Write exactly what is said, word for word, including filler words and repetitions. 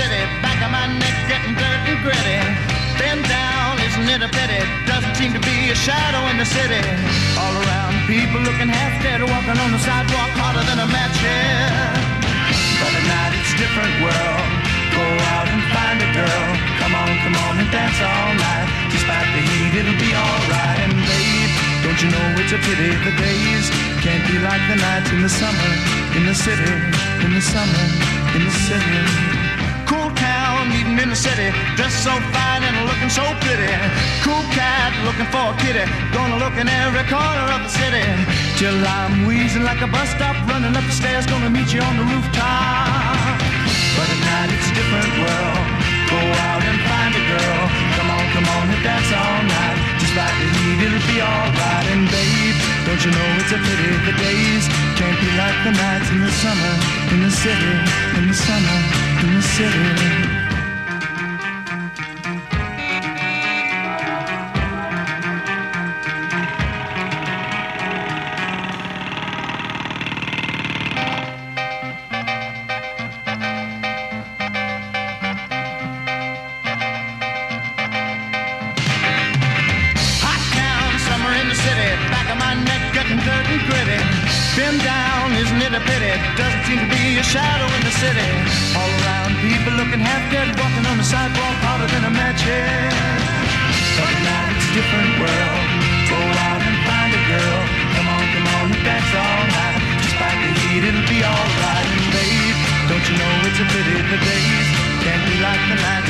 city, back of my neck getting dirt and gritty. Bend down, isn't it a pity? Doesn't seem to be a shadow in the city. All around, people looking half dead, walking on the sidewalk harder than a match here. But at night it's a different world. Go out and find a girl. Come on, come on and dance all night. Despite the heat, it'll be alright. And babe, don't you know it's a pity the days can't be like the nights in the summer, in the city, in the summer, in the city. Cool town, meeting in the city, dressed so fine and looking so pretty. Cool cat, looking for a kitty, gonna look in every corner of the city. Till I'm wheezing like a bus stop, running up the stairs, gonna meet you on the rooftop. But at night it's a different world. Go out and find a girl. Come on, come on and dance all night. Despite the heat, it'll be alright. And babe, don't you know it's a pity the days can't be like the nights in the summer, in the city, in the summer, in the city. Dirt and gritty, been down, isn't it a pity? Doesn't seem to be a shadow in the city. All around, people looking half dead, walking on the sidewalk harder than a match head. But now it's a different world. Go out and find a girl. Come on, come on and dance all night. Despite the heat, it'll be alright. And babe, don't you know it's a pity the days can't be like the night.